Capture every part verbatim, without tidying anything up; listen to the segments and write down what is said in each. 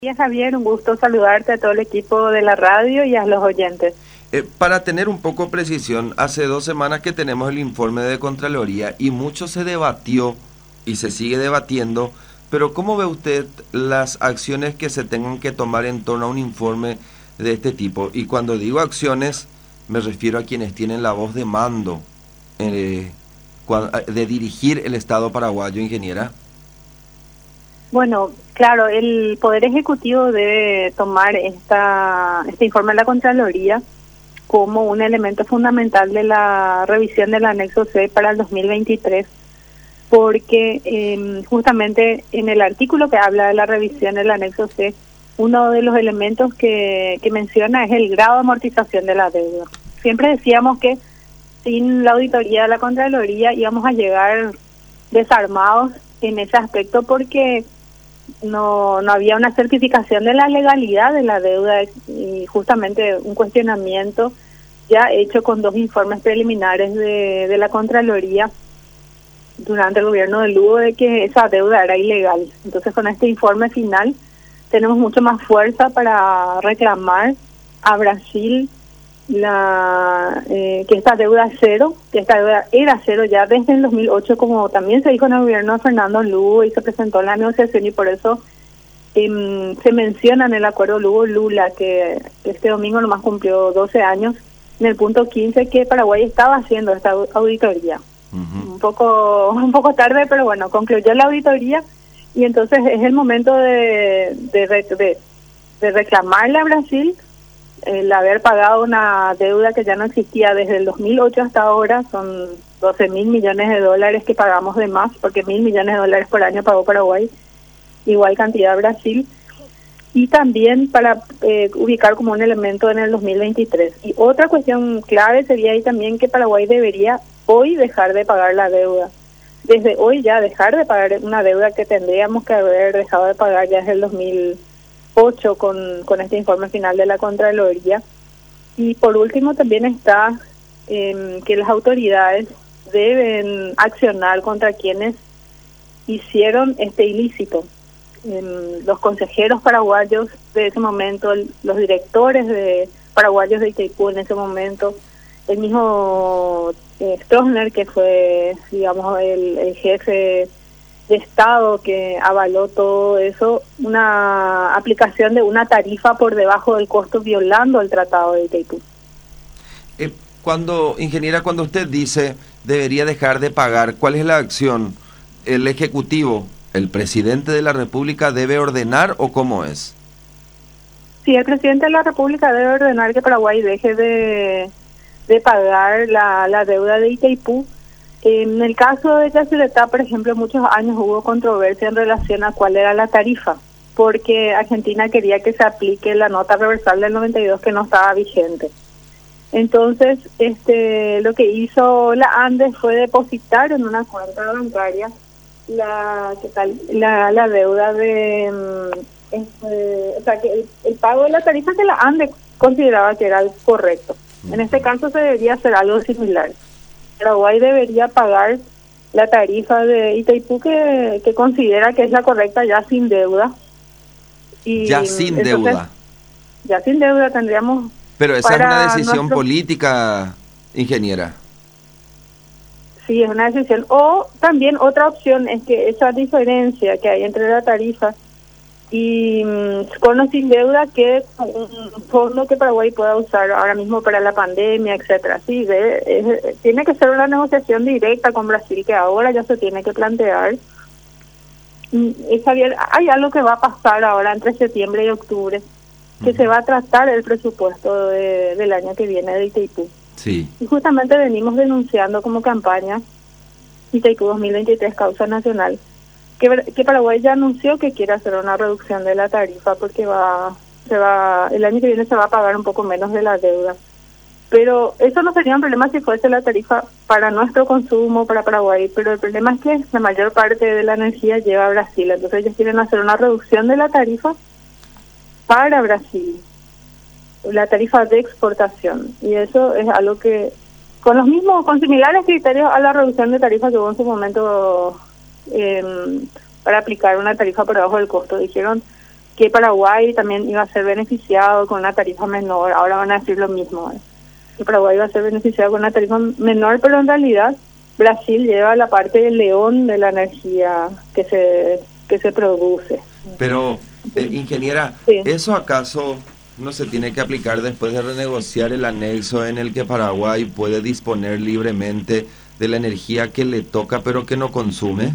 Hola Javier, un gusto saludarte a todo el equipo de la radio y a los oyentes. Eh, para tener un poco de precisión, hace dos semanas que tenemos el informe de Contraloría y mucho se debatió y se sigue debatiendo, pero ¿cómo ve usted las acciones que se tengan que tomar en torno a un informe de este tipo? Y cuando digo acciones, me refiero a quienes tienen la voz de mando eh, de dirigir el Estado paraguayo, ingeniera. Bueno, claro, el Poder Ejecutivo debe tomar esta, este informe de la Contraloría como un elemento fundamental de la revisión del anexo C para el dos mil veintitrés, porque eh, justamente en el artículo que habla de la revisión del anexo C, uno de los elementos que, que menciona es el grado de amortización de la deuda. Siempre decíamos que sin la auditoría de la Contraloría íbamos a llegar desarmados en ese aspecto porque no no había una certificación de la legalidad de la deuda y justamente un cuestionamiento ya hecho con dos informes preliminares de, de la Contraloría durante el gobierno de Lugo de que esa deuda era ilegal. Entonces con este informe final tenemos mucho más fuerza para reclamar a Brasil la eh, que esta deuda es cero, que esta deuda era cero ya desde el dos mil ocho, como también se dijo en el gobierno de Fernando Lugo y se presentó en la negociación, y por eso eh, se menciona en el acuerdo Lugo-Lula que este domingo nomás cumplió doce años, en el punto quince, que Paraguay estaba haciendo esta auditoría. Uh-huh. Un poco un poco tarde, pero bueno, concluyó la auditoría y entonces es el momento de, de, de, de reclamarle a Brasil el haber pagado una deuda que ya no existía desde el dos mil ocho hasta ahora. Son doce mil millones de dólares que pagamos de más, porque mil millones de dólares por año pagó Paraguay, igual cantidad Brasil, y también para eh, ubicar como un elemento en el dos mil veintitrés. Y otra cuestión clave sería ahí también que Paraguay debería hoy dejar de pagar la deuda. Desde hoy ya dejar de pagar una deuda que tendríamos que haber dejado de pagar ya desde el dos mil ocho con, con este informe final de la Contraloría. Y por último también está eh, que las autoridades deben accionar contra quienes hicieron este ilícito. Eh, los consejeros paraguayos de ese momento, los directores de paraguayos de Itaipú en ese momento, el mismo eh, Stroessner, que fue, digamos, el, el jefe de Estado que avaló todo eso, una aplicación de una tarifa por debajo del costo, violando el Tratado de Itaipú. Eh, cuando, ingeniera, cuando usted dice debería dejar de pagar, ¿cuál es la acción? ¿El Ejecutivo, el presidente de la República debe ordenar o cómo es? Sí, el presidente de la República debe ordenar que Paraguay deje de, de pagar la, la deuda de Itaipú. En el caso de Yacyretá, por ejemplo, muchos años hubo controversia en relación a cuál era la tarifa, porque Argentina quería que se aplique la nota reversal del noventa y dos que no estaba vigente. Entonces, este, lo que hizo la ANDES fue depositar en una cuenta bancaria la, ¿qué tal? la, la deuda de, este, o sea, que el, el pago de la tarifa que la ANDES consideraba que era el correcto. En este caso se debería hacer algo similar. Paraguay debería pagar la tarifa de Itaipú que, que considera que es la correcta ya sin deuda. Y ya sin entonces, deuda. Ya sin deuda tendríamos... Pero esa es una decisión nuestro... política, ingeniera. Sí, es una decisión. O también otra opción es que esa diferencia que hay entre la tarifa y um, con o sin deuda, que un fondo que Paraguay pueda usar ahora mismo para la pandemia, etcétera. Sí, de, es, tiene que ser una negociación directa con Brasil, que ahora ya se tiene que plantear. Es, Javier, hay algo que va a pasar ahora entre septiembre y octubre, que uh-huh. se va a tratar el presupuesto de, del año que viene de Itaipú. Sí. Y justamente venimos denunciando como campaña Itaipú dos mil veintitrés causa nacional, que, que Paraguay ya anunció que quiere hacer una reducción de la tarifa porque va se va el año que viene se va a pagar un poco menos de la deuda. Pero eso no sería un problema si fuese la tarifa para nuestro consumo, para Paraguay, pero el problema es que la mayor parte de la energía llega a Brasil, entonces ellos quieren hacer una reducción de la tarifa para Brasil, la tarifa de exportación, y eso es algo que, con los mismos, con similares criterios a la reducción de tarifa que hubo en su momento, eh, para aplicar una tarifa por debajo del costo, dijeron que Paraguay también iba a ser beneficiado con una tarifa menor. Ahora van a decir lo mismo, ¿eh? Que Paraguay iba a ser beneficiado con una tarifa menor, pero en realidad Brasil lleva la parte del león de la energía que se que se produce. Pero, eh, ingeniera, sí. ¿Eso acaso no se tiene que aplicar después de renegociar el anexo en el que Paraguay puede disponer libremente de la energía que le toca pero que no consume?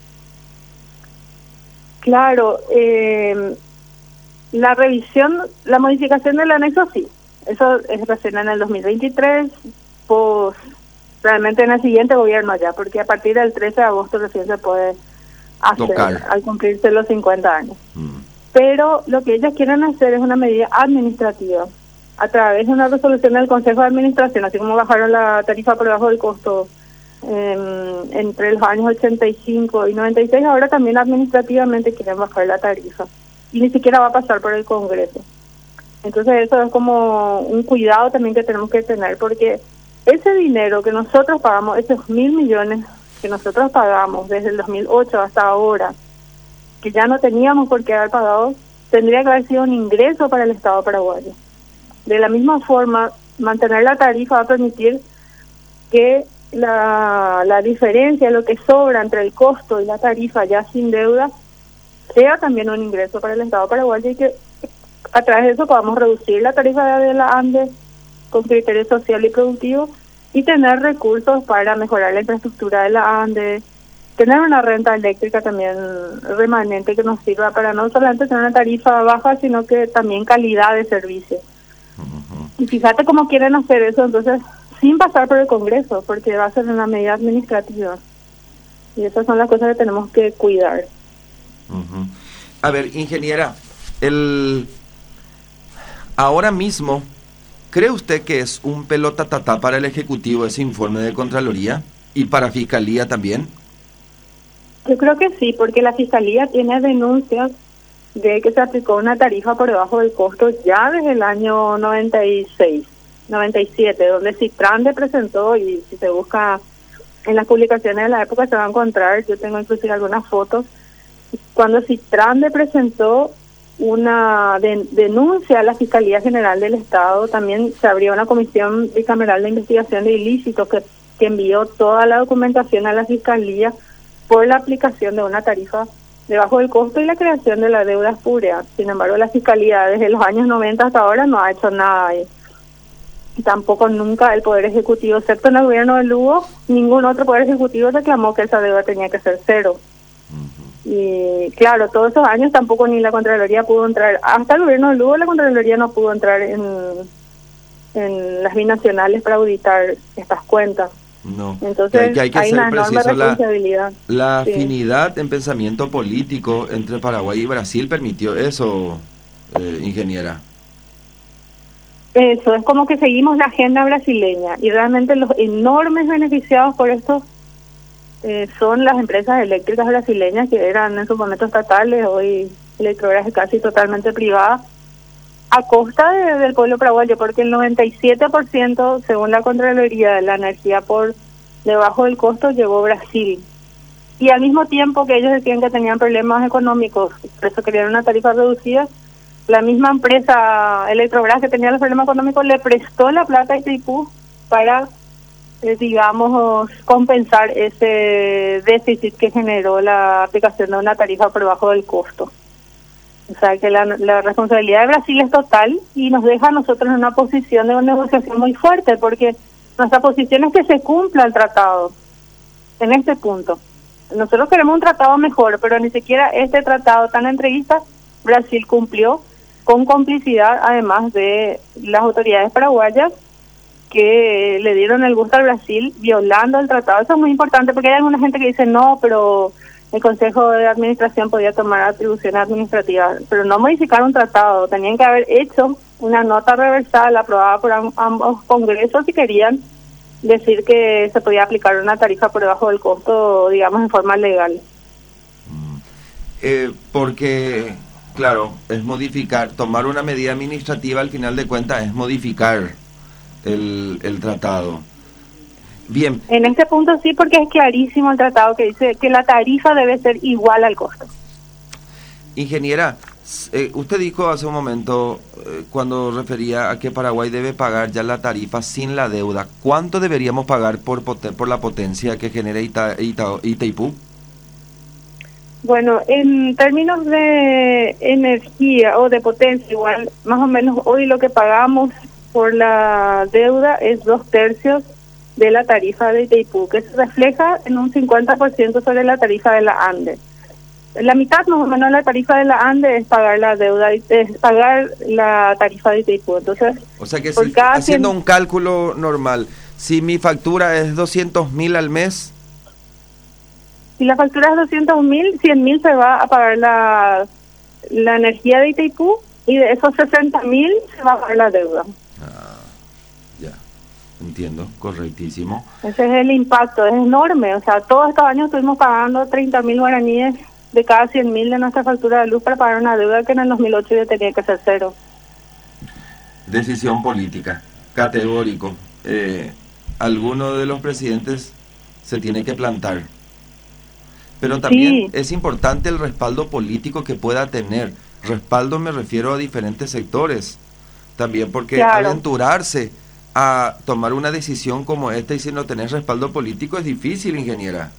Claro, eh, la revisión, la modificación del anexo sí, eso es recién en el dos mil veintitrés, pues realmente en el siguiente gobierno ya, porque a partir del trece de agosto recién se puede hacer, Tocar. al cumplirse los cincuenta años. Mm. Pero lo que ellos quieren hacer es una medida administrativa, a través de una resolución del Consejo de Administración, así como bajaron la tarifa por debajo del costo eh, entre los años ochenta y cinco y noventa y seis, ahora también administrativamente quieren bajar la tarifa, y ni siquiera va a pasar por el Congreso. Entonces eso es como un cuidado también que tenemos que tener, porque ese dinero que nosotros pagamos, esos mil millones que nosotros pagamos desde el dos mil ocho hasta ahora, que ya no teníamos por qué haber pagado, tendría que haber sido un ingreso para el Estado paraguayo. De la misma forma, mantener la tarifa va a permitir que la, la diferencia, lo que sobra entre el costo y la tarifa ya sin deuda, sea también un ingreso para el Estado paraguayo, y que a través de eso podamos reducir la tarifa de la ANDE con criterios social y productivos, y tener recursos para mejorar la infraestructura de la ANDE, tener una renta eléctrica también remanente que nos sirva para no solamente tener una tarifa baja, sino que también calidad de servicio. Uh-huh. Y fíjate cómo quieren hacer eso, entonces, sin pasar por el Congreso, porque va a ser una medida administrativa. Y esas son las cosas que tenemos que cuidar. Uh-huh. A ver, ingeniera, el ahora mismo, ¿cree usted que es un pelotatatá para el Ejecutivo ese informe de Contraloría y para Fiscalía también? Yo creo que sí, porque la Fiscalía tiene denuncias de que se aplicó una tarifa por debajo del costo ya desde el año noventa y seis, noventa y siete, donde Citrande presentó, y si se busca en las publicaciones de la época se va a encontrar, yo tengo inclusive algunas fotos, cuando Citrande presentó una de, denuncia a la Fiscalía General del Estado, también se abrió una comisión bicameral de investigación de ilícitos que, que envió toda la documentación a la Fiscalía por la aplicación de una tarifa debajo del costo y la creación de la deuda espúrea. Sin embargo, la Fiscalía desde los años noventa hasta ahora no ha hecho nada. Y, y tampoco nunca el Poder Ejecutivo, excepto en el gobierno de Lugo, ningún otro Poder Ejecutivo reclamó que esa deuda tenía que ser cero. Uh-huh. Y claro, todos esos años tampoco ni la Contraloría pudo entrar. Hasta el gobierno de Lugo la Contraloría no pudo entrar en, en las binacionales para auditar estas cuentas. No, entonces que hay que hay ser una enorme preciso. responsabilidad. La, la sí. afinidad en pensamiento político entre Paraguay y Brasil permitió eso, eh, ingeniera. Eso, es como que seguimos la agenda brasileña, y realmente los enormes beneficiados por esto eh, son las empresas eléctricas brasileñas, que eran en su momento estatales, hoy Electrobras es casi totalmente privada, a costa de, del pueblo paraguayo, porque el noventa y siete por ciento, según la Contraloría, de la energía por debajo del costo llegó Brasil. Y al mismo tiempo que ellos decían que tenían problemas económicos, por eso querían una tarifa reducida, la misma empresa Electrobras, que tenía los problemas económicos, le prestó la plata a Itaipú para, eh, digamos, compensar ese déficit que generó la aplicación de una tarifa por debajo del costo. O sea que la, la responsabilidad de Brasil es total, y nos deja a nosotros en una posición de una negociación muy fuerte, porque nuestra posición es que se cumpla el tratado en este punto. Nosotros queremos un tratado mejor, pero ni siquiera este tratado tan entreguista Brasil cumplió, con complicidad además de las autoridades paraguayas, que le dieron el gusto al Brasil violando el tratado. Eso es muy importante, porque hay alguna gente que dice no, pero el Consejo de Administración podía tomar atribuciones administrativas, pero no modificar un tratado. Tenían que haber hecho una nota reversal aprobada por am- ambos congresos si querían decir que se podía aplicar una tarifa por debajo del costo, digamos, en forma legal. Eh, porque, claro, es modificar, tomar una medida administrativa al final de cuentas es modificar el, el tratado. Bien. En este punto sí, porque es clarísimo el tratado que dice que la tarifa debe ser igual al costo. Ingeniera, Eh, usted dijo hace un momento, eh, cuando refería a que Paraguay debe pagar ya la tarifa sin la deuda, ¿cuánto deberíamos pagar por poten- por la potencia que genera Ita- Ita- Itaipú? Bueno, en términos de energía o de potencia, igual, más o menos hoy lo que pagamos por la deuda es dos tercios de la tarifa de Itaipú, que se refleja en un cincuenta por ciento sobre la tarifa de la ANDE. La mitad más o menos de la tarifa de la ANDE es pagar la deuda, es pagar la tarifa de Itaipú. Entonces, O sea que por si, cada haciendo cien un cálculo normal, si mi factura es doscientos mil al mes, si la factura es doscientos mil, cien mil se va a pagar la, la energía de Itaipú y de esos sesenta mil se va a pagar la deuda. ya, entiendo, correctísimo. Ese es el impacto, es enorme. O sea, todos estos años estuvimos pagando treinta mil guaraníes de cada cien mil de nuestra factura de luz para pagar una deuda que en el dos mil ocho ya tenía que ser cero. Decisión política, categórico. Eh, alguno de los presidentes se tiene que plantar. Pero también Sí. es importante el respaldo político que pueda tener. Respaldo me refiero a diferentes sectores. También porque Claro. aventurarse a tomar una decisión como esta y si no tenés respaldo político es difícil, ingeniera.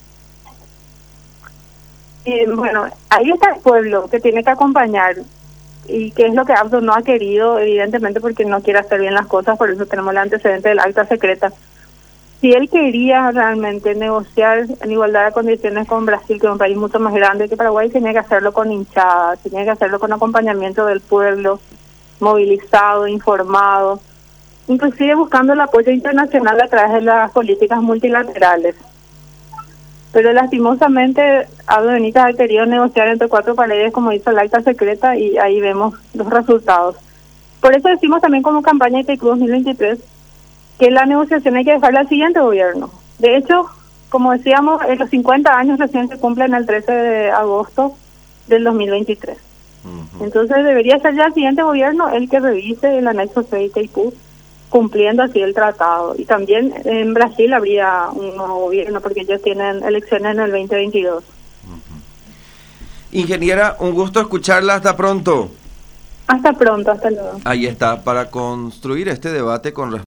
Y bueno, ahí está el pueblo que tiene que acompañar y que es lo que Abdo no ha querido, evidentemente porque no quiere hacer bien las cosas, por eso tenemos el antecedente del acta secreta. Si él quería realmente negociar en igualdad de condiciones con Brasil, que es un país mucho más grande que Paraguay, tenía que hacerlo con hinchada, tenía que hacerlo con acompañamiento del pueblo, movilizado, informado, inclusive buscando el apoyo internacional a través de las políticas multilaterales. Pero lastimosamente Abdo Benítez ha querido negociar entre cuatro paredes como hizo el acta secreta y ahí vemos los resultados. Por eso decimos también como campaña de Itaipú dos mil veintitrés que la negociación hay que dejarla al siguiente gobierno. De hecho, como decíamos, en los cincuenta años recién se cumplen el trece de agosto del dos mil veintitrés. Uh-huh. Entonces debería ser ya el siguiente gobierno el que revise el anexo C de Itaipú, cumpliendo así el tratado. Y también en Brasil habría un nuevo gobierno porque ellos tienen elecciones en el veinte veintidós. Uh-huh. Ingeniera, un gusto escucharla. Hasta pronto. Hasta pronto, hasta luego. Ahí está, para construir este debate con respecto